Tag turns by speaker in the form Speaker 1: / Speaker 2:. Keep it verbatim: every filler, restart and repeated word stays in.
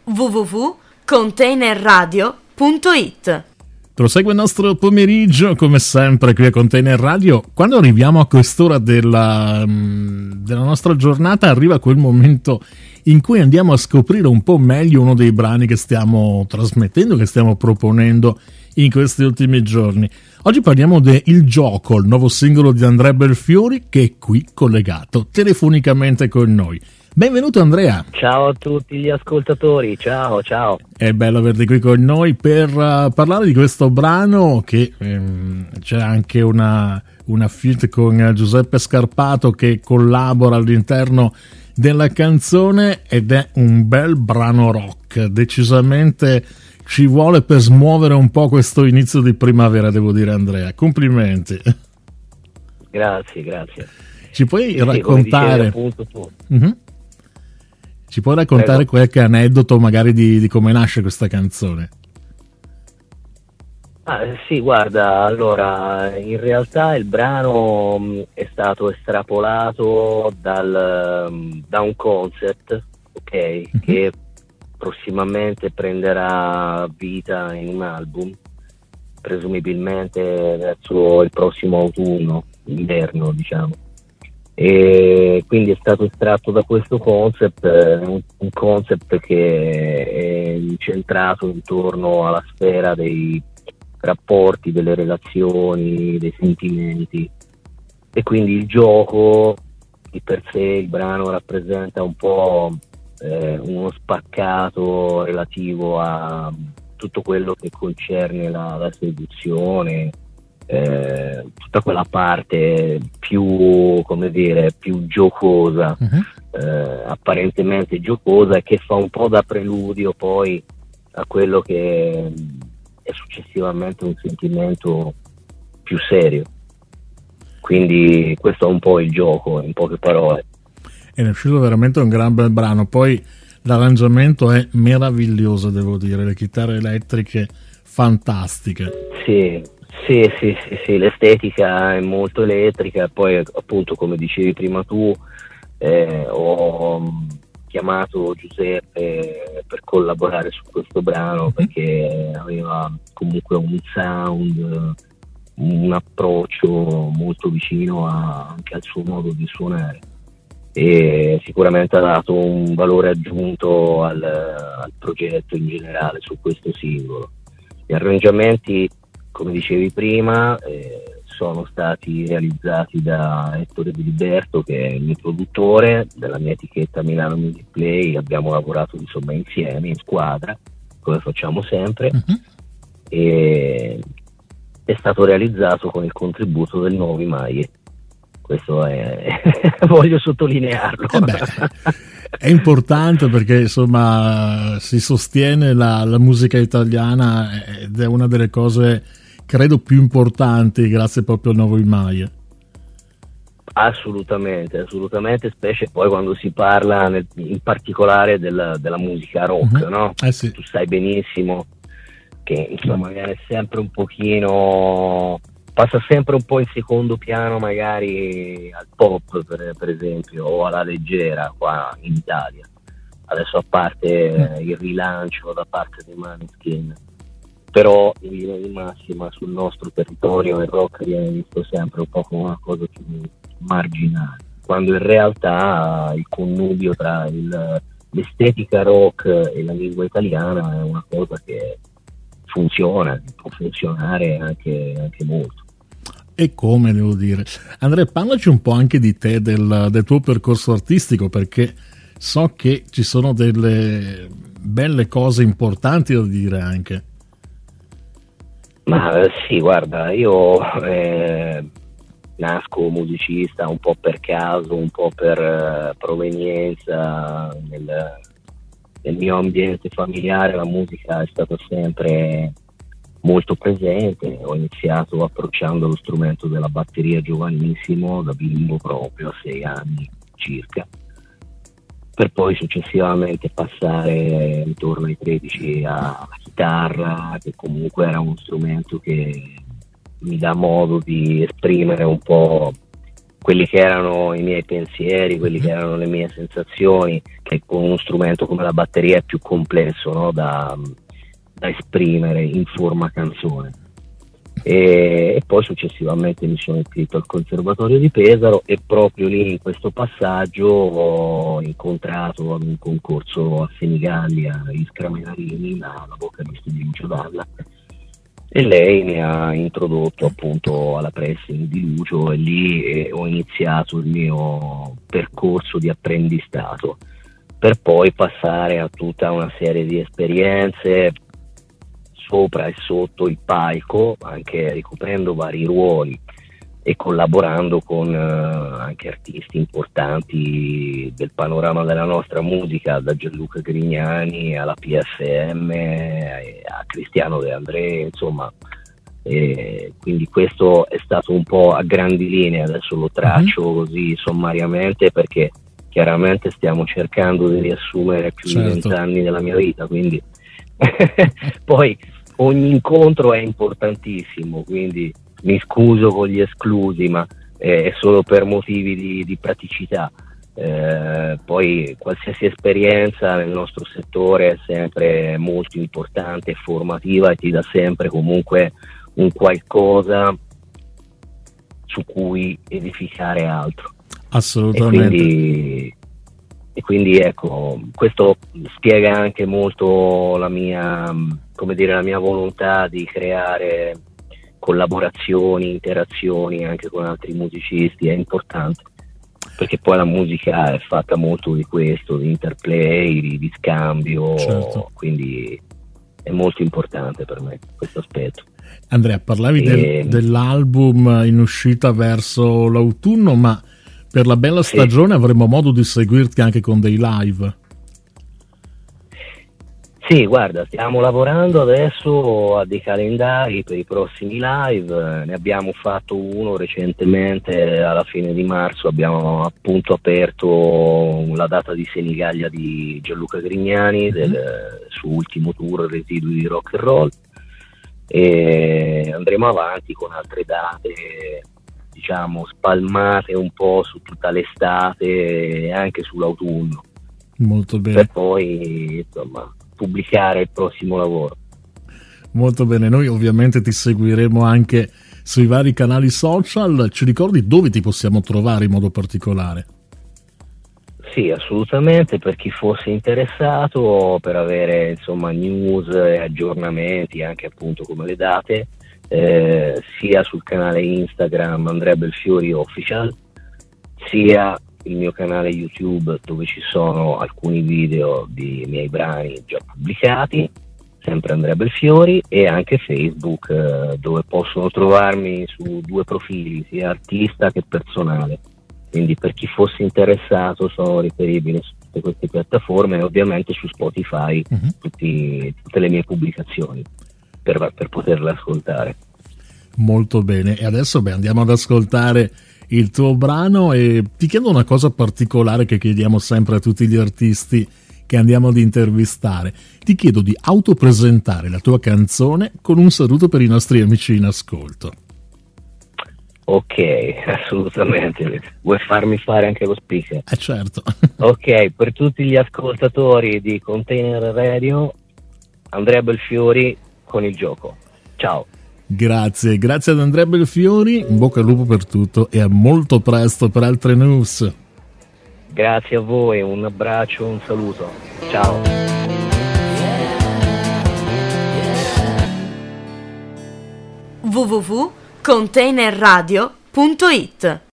Speaker 1: w w w punto container radio punto it.
Speaker 2: Prosegue il nostro pomeriggio, come sempre, qui a Container Radio. Quando arriviamo a quest'ora della, della nostra giornata, arriva quel momento in cui andiamo a scoprire un po' meglio uno dei brani che stiamo trasmettendo, che stiamo proponendo in questi ultimi giorni. Oggi parliamo de Il Gioco, il nuovo singolo di Andrea Belfiori, che è qui collegato telefonicamente con noi. Benvenuto Andrea.
Speaker 3: Ciao a tutti gli ascoltatori, ciao ciao.
Speaker 2: È bello averti qui con noi per uh, parlare di questo brano che ehm, c'è anche una, una feat con Giuseppe Scarpato che collabora all'interno della canzone ed è un bel brano rock, decisamente ci vuole per smuovere un po' questo inizio di primavera, devo dire Andrea, complimenti.
Speaker 3: Grazie, grazie.
Speaker 2: Ci puoi
Speaker 3: sì,
Speaker 2: raccontare...
Speaker 3: appunto tu.
Speaker 2: Mm-hmm. Ci puoi raccontare Prego. qualche aneddoto magari di, di come nasce questa canzone?
Speaker 3: Ah, sì, guarda, allora, in realtà il brano mh, è stato estrapolato dal, mh, da un concept, ok, mm-hmm. che prossimamente prenderà vita in un album, presumibilmente verso il prossimo autunno, inverno, diciamo. E quindi è stato estratto da questo concept, un, un concept che è incentrato intorno alla sfera dei rapporti, delle relazioni, dei sentimenti, e quindi il gioco di per sé, il brano rappresenta un po' eh, uno spaccato relativo a tutto quello che concerne la, la seduzione, Eh, tutta quella parte più, come dire, più giocosa, uh-huh. eh, apparentemente giocosa, che fa un po' da preludio poi a quello che è successivamente un sentimento più serio. Quindi questo è un po' il gioco, in poche parole.
Speaker 2: È uscito veramente un gran bel brano, poi l'arrangiamento è meraviglioso, devo dire, le chitarre elettriche fantastiche.
Speaker 3: Sì. Sì, sì, sì, sì, l'estetica è molto elettrica, poi appunto come dicevi prima tu eh, ho chiamato Giuseppe per collaborare su questo brano perché aveva comunque un sound, un approccio molto vicino a, anche al suo modo di suonare, e sicuramente ha dato un valore aggiunto al, al progetto in generale su questo singolo. Gli arrangiamenti, come dicevi prima, eh, sono stati realizzati da Ettore Di Liberto, che è il mio produttore della mia etichetta Milano Music Play. Abbiamo lavorato insomma insieme, in squadra, come facciamo sempre, uh-huh. e è stato realizzato con il contributo del Novi Maie. Questo è voglio sottolinearlo.
Speaker 2: Eh beh, è importante perché insomma si sostiene la, la musica italiana ed è una delle cose credo più importanti grazie proprio al Novi Maie.
Speaker 3: Assolutamente, assolutamente, specie poi quando si parla nel, in particolare della, della musica rock, uh-huh. no?
Speaker 2: Eh sì.
Speaker 3: Tu sai benissimo che insomma viene sempre un pochino, passa sempre un po' in secondo piano magari al pop per, per esempio, o alla leggera qua in Italia. Adesso a parte uh-huh. il rilancio da parte dei Maneskin, però in linea di massima sul nostro territorio il rock viene visto sempre un po' come una cosa più marginale, quando in realtà il connubio tra il, l'estetica rock e la lingua italiana è una cosa che funziona, può funzionare anche, anche molto.
Speaker 2: E come, devo dire. Andrea, parlaci un po' anche di te, del, del tuo percorso artistico, perché so che ci sono delle belle cose importanti da dire anche.
Speaker 3: Ma sì, guarda, io eh, nasco musicista un po' per caso, un po' per uh, provenienza. Nel, nel mio ambiente familiare la musica è stata sempre molto presente. Ho iniziato approcciando lo strumento della batteria giovanissimo, da bimbo proprio, a sei anni circa, per poi successivamente passare intorno ai tredici alla chitarra, che comunque era uno strumento che mi dà modo di esprimere un po' quelli che erano i miei pensieri, quelli che erano le mie sensazioni, che con uno strumento come la batteria è più complesso, no? da, da esprimere in forma canzone. E, e poi successivamente mi sono iscritto al Conservatorio di Pesaro, e proprio lì in questo passaggio ho incontrato ad un concorso a Senigallia Iskra Menarini, la, la vocalista di Lucio Dalla, e lei mi ha introdotto appunto alla pressing di Lucio, e lì eh, ho iniziato il mio percorso di apprendistato, per poi passare a tutta una serie di esperienze sopra e sotto il palco, anche ricoprendo vari ruoli e collaborando con eh, anche artisti importanti del panorama della nostra musica, da Gianluca Grignani alla P F M, a Cristiano De André, insomma. E quindi questo è stato un po' a grandi linee, adesso lo traccio mm-hmm. così sommariamente, perché chiaramente stiamo cercando di riassumere più certo. di vent'anni della mia vita, quindi poi ogni incontro è importantissimo, quindi mi scuso con gli esclusi, ma eh, è solo per motivi di, di praticità. Eh, poi qualsiasi esperienza nel nostro settore è sempre molto importante e formativa, e ti dà sempre comunque un qualcosa su cui edificare altro.
Speaker 2: Assolutamente.
Speaker 3: E quindi, e quindi ecco, questo spiega anche molto la mia, come dire, la mia volontà di creare collaborazioni, interazioni anche con altri musicisti. È importante, perché poi la musica è fatta molto di questo, di interplay, di, di scambio, certo. Quindi è molto importante per me questo aspetto.
Speaker 2: Andrea, parlavi
Speaker 3: e...
Speaker 2: del, dell'album in uscita verso l'autunno, ma per la bella stagione sì. avremo modo di seguirti anche con dei live.
Speaker 3: Sì, guarda, stiamo lavorando adesso a dei calendari per i prossimi live, ne abbiamo fatto uno recentemente, alla fine di marzo abbiamo appunto aperto la data di Senigallia di Gianluca Grignani, del suo ultimo tour Residui di Rock and Roll, e andremo avanti con altre date, diciamo, spalmate un po' su tutta l'estate e anche sull'autunno.
Speaker 2: Molto bene.
Speaker 3: Per poi, insomma, pubblicare il prossimo lavoro.
Speaker 2: Molto bene, noi ovviamente ti seguiremo anche sui vari canali social. Ci ricordi dove ti possiamo trovare in modo particolare?
Speaker 3: Sì, assolutamente, per chi fosse interessato, per avere insomma news e aggiornamenti anche appunto come le date, eh, sia sul canale Instagram Andrea Belfiori Official, sia il mio canale YouTube, dove ci sono alcuni video di miei brani già pubblicati, sempre Andrea Belfiori, e anche Facebook, eh, dove possono trovarmi su due profili, sia artista che personale. Quindi per chi fosse interessato sono riferibili su tutte queste piattaforme, e ovviamente su Spotify uh-huh. tutti, tutte le mie pubblicazioni per, per poterle ascoltare.
Speaker 2: Molto bene, e adesso beh, andiamo ad ascoltare il tuo brano, e ti chiedo una cosa particolare che chiediamo sempre a tutti gli artisti che andiamo ad intervistare. Ti chiedo di autopresentare la tua canzone con un saluto per i nostri amici in ascolto.
Speaker 3: Ok, assolutamente. Vuoi farmi fare anche lo speaker?
Speaker 2: Eh certo.
Speaker 3: Ok, per tutti gli ascoltatori di Container Radio, Andrea Belfiori con il gioco. Ciao.
Speaker 2: Grazie, grazie ad Andrea Belfiori, in bocca al lupo per tutto e a molto presto per altre news.
Speaker 3: Grazie a voi, un abbraccio, un saluto. Ciao.
Speaker 1: w w w punto container radio punto it